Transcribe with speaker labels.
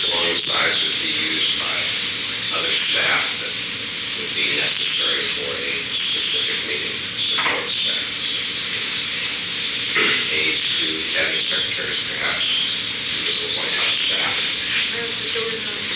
Speaker 1: alongside would be used by other staff that would be necessary for a specific meeting, support staff. Aides to cabinet secretaries, perhaps, municipal White House staff.
Speaker 2: The building